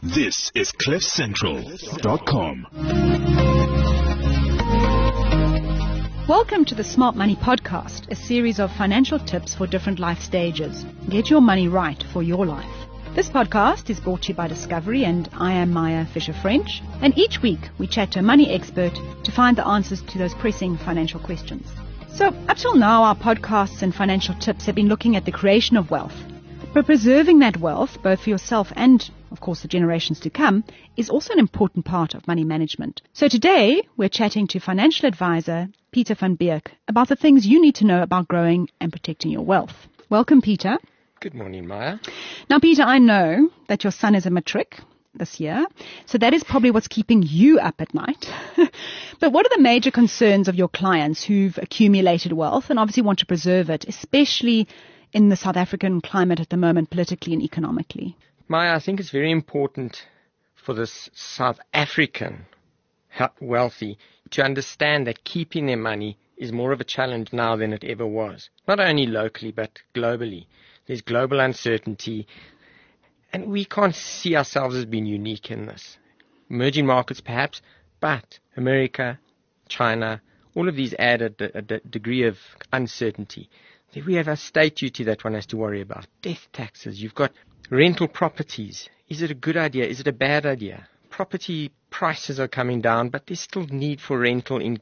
This is CliffCentral.com. Welcome to the Smart Money Podcast, a series of financial tips for different life stages. Get your money right for your life. This podcast is brought to you by Discovery, and I am Maya Fisher-French. And each week we chat to a money expert to find the answers to those pressing financial questions. So up till now, our podcasts and financial tips have been looking at the creation of wealth. But preserving that wealth, both for yourself and, of course, the generations to come, is also an important part of money management. So today, we're chatting to financial advisor Peter van Beek about the things you need to know about growing and protecting your wealth. Welcome, Peter. Good morning, Maya. Now, Peter, I know that your son is a matric this year, so that is probably what's keeping you up at night. But what are the major concerns of your clients who've accumulated wealth and obviously want to preserve it, especially in the South African climate at the moment, politically and economically? Maya, I think it's very important for the South African wealthy to understand that keeping their money is more of a challenge now than it ever was. Not only locally, but globally. There's global uncertainty, and we can't see ourselves as being unique in this. Emerging markets perhaps, but America, China, all of these add a degree of uncertainty. We have a state duty that one has to worry about. Death taxes. You've got rental properties. Is it a good idea? Is it a bad idea? Property prices are coming down, but there's still need for rental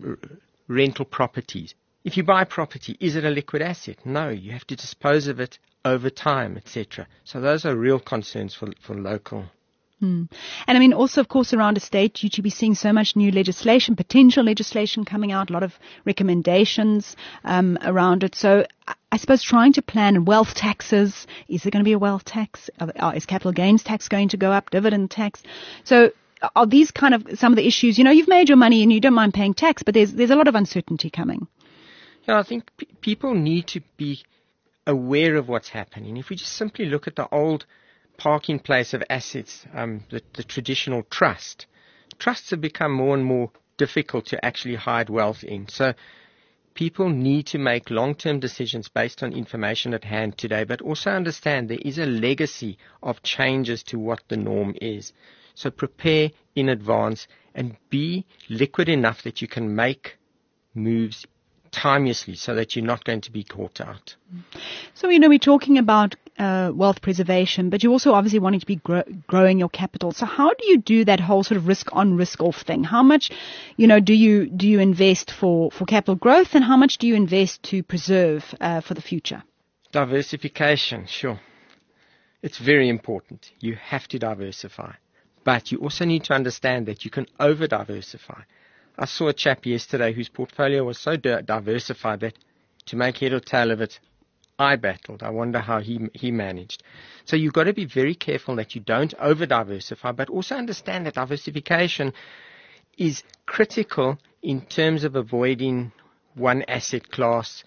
properties. If you buy property, is it a liquid asset? No, you have to dispose of it over time, etc. So those are real concerns for local. And I mean, also, of course, around estate duty, we're seeing so much new legislation, potential legislation coming out, a lot of recommendations around it. So I suppose trying to plan wealth taxes, is there going to be a wealth tax? Is capital gains tax going to go up, dividend tax? So are these kind of some of the issues? You know, you've made your money and you don't mind paying tax, but there's a lot of uncertainty coming. Yeah, I think people need to be aware of what's happening. If we just simply look at the old parking place of assets, the traditional trusts have become more and more difficult to actually hide wealth in. So people need to make long-term decisions based on information at hand today, but also understand there is a legacy of changes to what the norm is. So prepare in advance and be liquid enough that you can make moves timeously so that you're not going to be caught out. So, you know, we're talking about wealth preservation, but you're also obviously wanting to be growing your capital. So how do you do that whole sort of risk on, risk off thing? How much, you know, do you invest for capital growth, and how much do you invest to preserve for the future? Diversification, sure. It's very important. You have to diversify. But you also need to understand that you can over-diversify. I saw a chap yesterday whose portfolio was so diversified that to make head or tail of it, I battled. I wonder how he managed. So you've got to be very careful that you don't over-diversify, but also understand that diversification is critical in terms of avoiding one asset class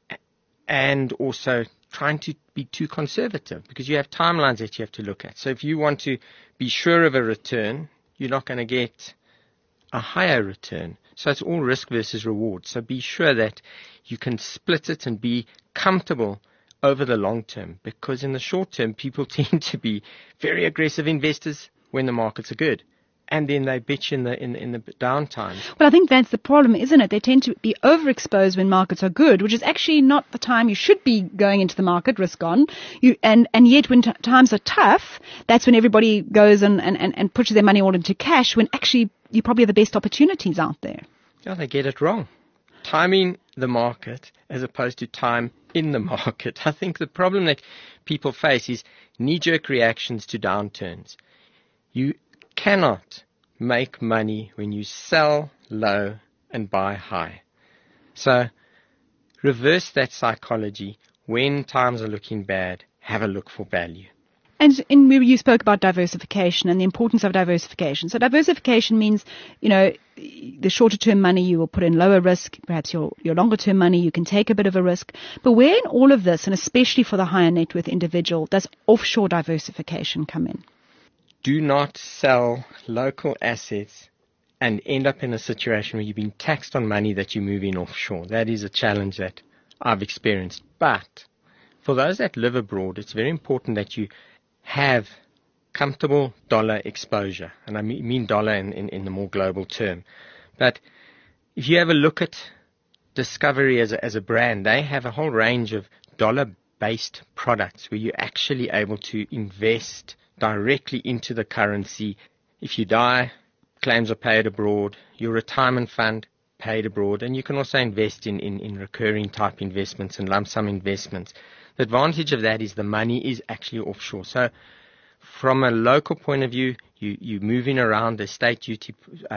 and also trying to be too conservative, because you have timelines that you have to look at. So if you want to be sure of a return, you're not going to get a higher return. So it's all risk versus reward. So be sure that you can split it and be comfortable over the long term, because in the short term, people tend to be very aggressive investors when the markets are good, and then they bitch in the downtime. Well, I think that's the problem, isn't it? They tend to be overexposed when markets are good, which is actually not the time you should be going into the market, risk on. And yet when times are tough, that's when everybody goes and pushes their money all into cash, when actually you probably have the best opportunities out there. Yeah, they get it wrong. Timing the market as opposed to time in the market. I think the problem that people face is knee-jerk reactions to downturns. You cannot make money when you sell low and buy high. So reverse that psychology. When times are looking bad, have a look for value. And you spoke about diversification and the importance of diversification. So diversification means, you know, the shorter term money you will put in lower risk, perhaps your longer term money you can take a bit of a risk. But where in all of this, and especially for the higher net worth individual, does offshore diversification come in? Do not sell local assets and end up in a situation where you've been taxed on money that you're moving offshore. That is a challenge that I've experienced. But for those that live abroad, it's very important that you have comfortable dollar exposure. And I mean dollar in the more global term. But if you have a look at Discovery as a brand, they have a whole range of dollar-based products where you're actually able to invest directly into the currency. If you die, claims are paid abroad. Your retirement fund paid abroad. And you can also invest in recurring type investments and lump sum investments. The advantage of that is the money is actually offshore. So from a local point of view, you're moving around the state duty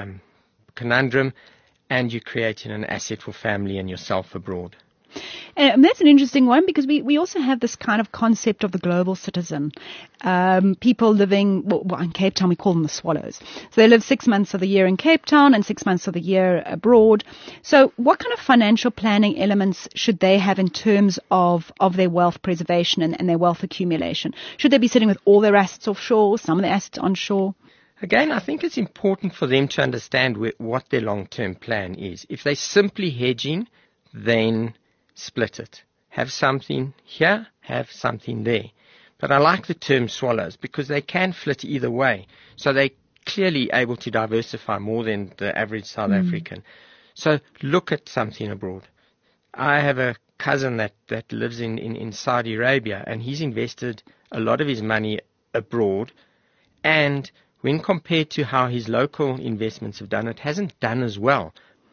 conundrum, and you're creating an asset for family and yourself abroad. And that's an interesting one, because we also have this kind of concept of the global citizen. People living, well, in Cape Town, we call them the swallows. So they live 6 months of the year in Cape Town and 6 months of the year abroad. So what kind of financial planning elements should they have in terms of their wealth preservation and their wealth accumulation? Should they be sitting with all their assets offshore, some of their assets onshore? Again, I think it's important for them to understand what their long-term plan is. If they're simply hedging, then split it. Have something here, have something there. But I like the term swallows because they can flit either way. So they're clearly able to diversify more than the average South African. So look at something abroad. I have a cousin that lives in Saudi Arabia, and he's invested a lot of his money abroad, and when compared to how his local investments have done, it hasn't done as well.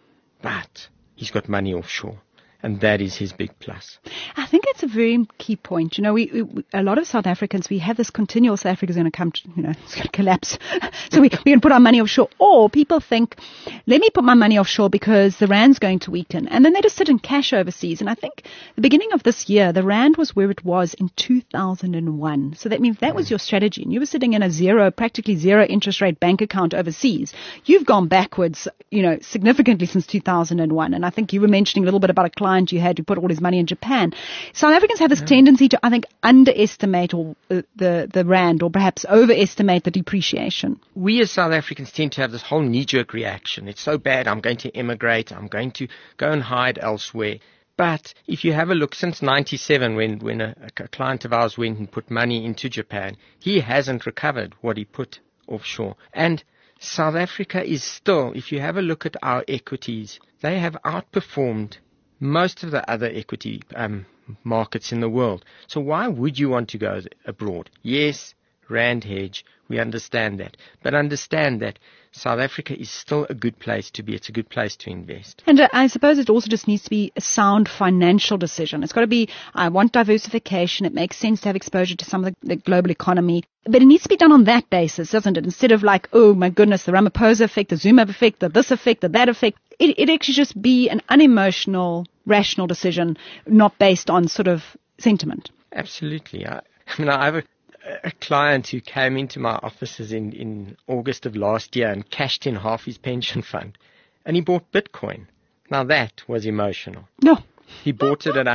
But he's got money offshore, and that is his big plus. I think it's a very key point. You know, we a lot of South Africans, we have this continual South Africa's going to come, it's going to collapse. So we can put our money offshore. Or people think, let me put my money offshore because the rand's going to weaken. And then they just sit in cash overseas. And I think the beginning of this year, the rand was where it was in 2001. So that means that was your strategy. And you were sitting in a practically zero interest rate bank account overseas. You've gone backwards, significantly since 2001. And I think you were mentioning a little bit about a client you had who put all his money in Japan. South Africans have this tendency to, I think, underestimate the rand, or perhaps overestimate the depreciation. We as South Africans tend to have this whole knee-jerk reaction. It's so bad, I'm going to emigrate, I'm going to go and hide elsewhere. But if you have a look, since 97, when a client of ours went and put money into Japan, he hasn't recovered what he put offshore. And South Africa is still, if you have a look at our equities, they have outperformed most of the other equity markets in the world. So why would you want to go abroad? Yes, rand hedge, we understand that. But understand that South Africa is still a good place to be. It's a good place to invest. And I suppose it also just needs to be a sound financial decision. It's got to be, I want diversification. It makes sense to have exposure to some of the global economy. But it needs to be done on that basis, doesn't it? Instead of like, oh my goodness, the Ramaphosa effect, the Zuma effect, the this effect, the that effect. It actually just be an unemotional, rational decision, not based on sort of sentiment. Absolutely. I have a client who came into my offices in August of last year and cashed in half his pension fund. And he bought Bitcoin. Now that was emotional. No. He bought it at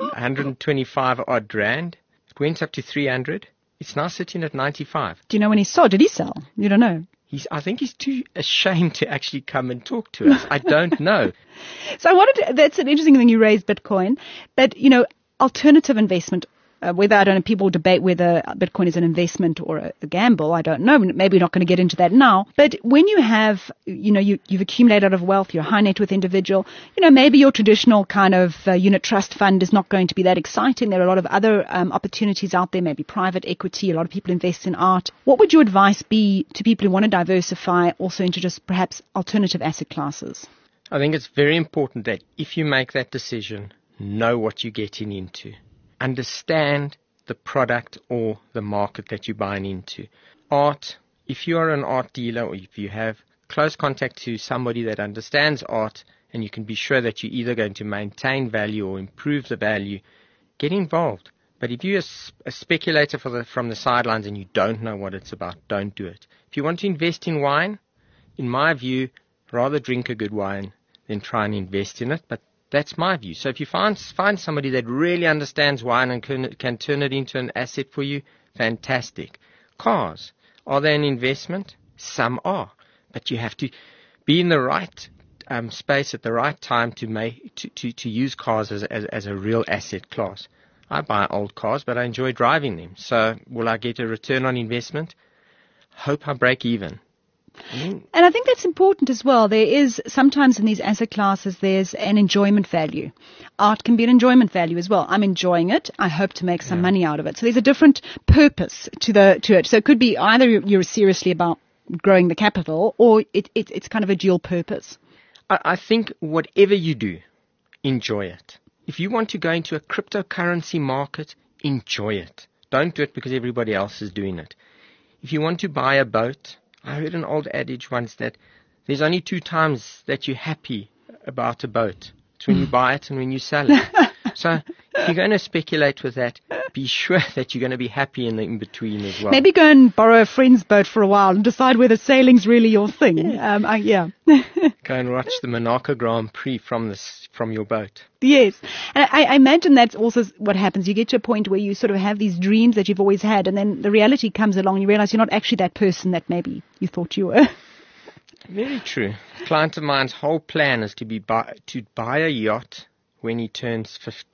125 odd rand. It went up to 300. It's now sitting at 95. Do you know when he sold? Did he sell? You don't know. I think he's too ashamed to actually come and talk to us. I don't know. So that's an interesting thing you raised, Bitcoin. But, alternative investment, whether, I don't know, people debate whether Bitcoin is an investment or a gamble. I don't know. Maybe we're not going to get into that now. But when you have, you've accumulated a lot of wealth, you're a high net worth individual, maybe your traditional kind of unit trust fund is not going to be that exciting. There are a lot of other opportunities out there, maybe private equity. A lot of people invest in art. What would your advice be to people who want to diversify also into just perhaps alternative asset classes? I think it's very important that if you make that decision, know what you're getting into. Understand the product or the market that you're buying into. Art, if you are an art dealer or if you have close contact to somebody that understands art and you can be sure that you're either going to maintain value or improve the value, get involved. But if you're a speculator from the sidelines and you don't know what it's about, don't do it. If you want to invest in wine, in my view, rather drink a good wine than try and invest in it. But that's my view. So if you find somebody that really understands wine and can turn it into an asset for you, fantastic. Cars, are they an investment? Some are. But you have to be in the right space at the right time to use cars as a real asset class. I buy old cars, but I enjoy driving them. So will I get a return on investment? hope I break even. And I think that's important as well. There is sometimes in these asset classes, there's an enjoyment value. Art can be an enjoyment value as well. I'm enjoying it. I hope to make some money out of it. So there's a different purpose to it. So it could be either you're seriously about growing the capital, or it's kind of a dual purpose. I think whatever you do, enjoy it. If you want to go into a cryptocurrency market, enjoy it. Don't do it because everybody else is doing it. If you want to buy a boat, I heard an old adage once that there's only 2 times that you're happy about a boat. It's when you buy it and when you sell it. So if you're going to speculate with that, be sure that you're going to be happy in the in-between as well. Maybe go and borrow a friend's boat for a while and decide whether sailing's really your thing. Yeah. Go and watch the Monaco Grand Prix from your boat. Yes. And I imagine that's also what happens. You get to a point where you sort of have these dreams that you've always had, and then the reality comes along and you realize you're not actually that person that maybe you thought you were. Very true. A client of mine's whole plan is to buy a yacht when he turns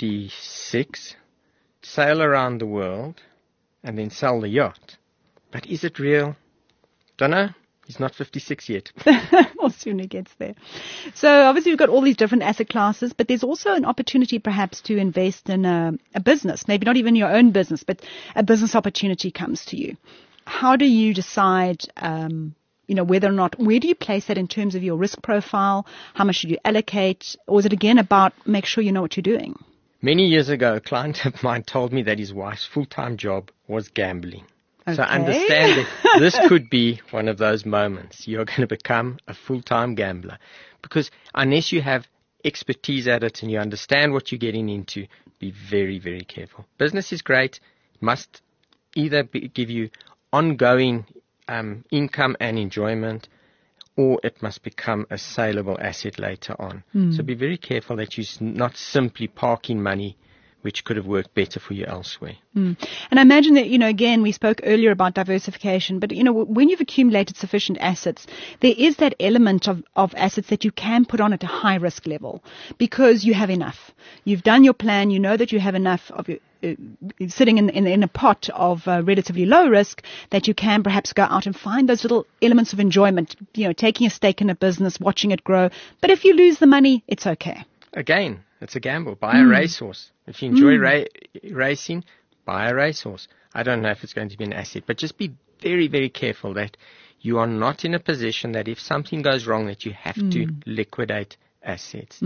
56, sail around the world, and then sell the yacht. But is it real? Don't know. He's not 56 yet. Well, soon he gets there. So obviously we've got all these different asset classes, but there's also an opportunity perhaps to invest in a business, maybe not even your own business, but a business opportunity comes to you. How do you decide, whether or not, where do you place that in terms of your risk profile? How much should you allocate? Or is it again about make sure you know what you're doing? Many years ago, a client of mine told me that his wife's full-time job was gambling. Okay. So understand that this could be one of those moments. You're going to become a full-time gambler. Because unless you have expertise at it and you understand what you're getting into, be very, very careful. Business is great. It must either give you ongoing income and enjoyment, or it must become a saleable asset later on. So be very careful that you're not simply parking money which could have worked better for you elsewhere. And I imagine that, again, we spoke earlier about diversification, but, when you've accumulated sufficient assets, there is that element of assets that you can put on at a high risk level because you have enough. You've done your plan. You know that you have enough of sitting in a pot of relatively low risk that you can perhaps go out and find those little elements of enjoyment, taking a stake in a business, watching it grow. But if you lose the money, it's okay. Again, it's a gamble. Buy a racehorse. If you enjoy racing, buy a racehorse. I don't know if it's going to be an asset, but just be very, very careful that you are not in a position that if something goes wrong that you have to liquidate assets.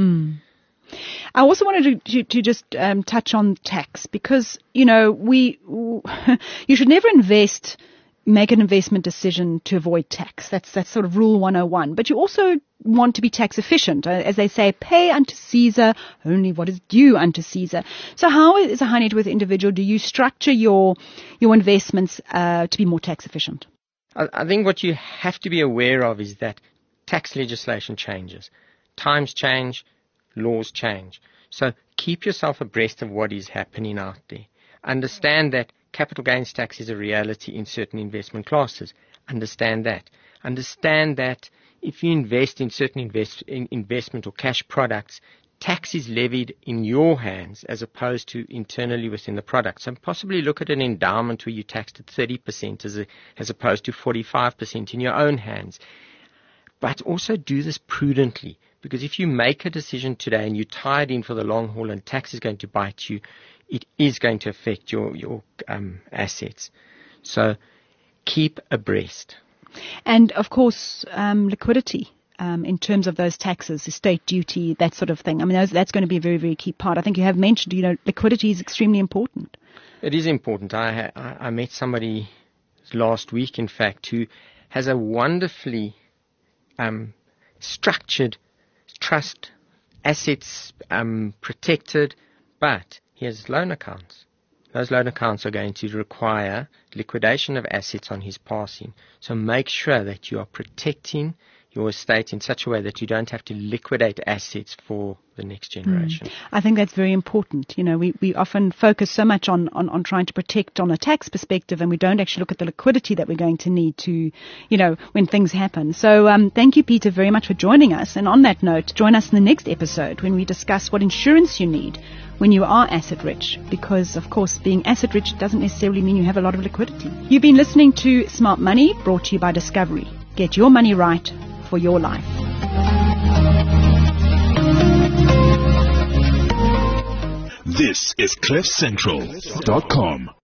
I also wanted to just touch on tax because, you should never make an investment decision to avoid tax. That's sort of rule 101. But you also want to be tax efficient. As they say, pay unto Caesar only what is due unto Caesar. So how, as a high net worth individual, do you structure your investments to be more tax efficient? I think what you have to be aware of is that tax legislation changes. Times change, laws change. So keep yourself abreast of what is happening out there. Understand that capital gains tax is a reality in certain investment classes. Understand that. Understand that if you invest in certain investment or cash products, tax is levied in your hands as opposed to internally within the product. So possibly look at an endowment where you taxed at 30% as opposed to 45% in your own hands. But also do this prudently, because if you make a decision today and you tie it in for the long haul and tax is going to bite you, it is going to affect your assets. So keep abreast. And, of course, liquidity in terms of those taxes, estate duty, that sort of thing. I mean, that's going to be a very, very key part. I think you have mentioned, liquidity is extremely important. It is important. I met somebody last week, in fact, who has a wonderfully structured trust, assets protected, but he has loan accounts. Those loan accounts are going to require liquidation of assets on his passing. So make sure that you are protecting your estate in such a way that you don't have to liquidate assets for the next generation. I think that's very important. You know, we often focus so much on trying to protect on a tax perspective, and we don't actually look at the liquidity that we're going to need to, you know, when things happen. So thank you, Peter, very much for joining us. And on that note, join us in the next episode when we discuss what insurance you need when you are asset rich, because of course being asset rich doesn't necessarily mean you have a lot of liquidity. You've been listening to Smart Money, brought to you by Discovery. Get your money right for your life. This is CliffCentral.com.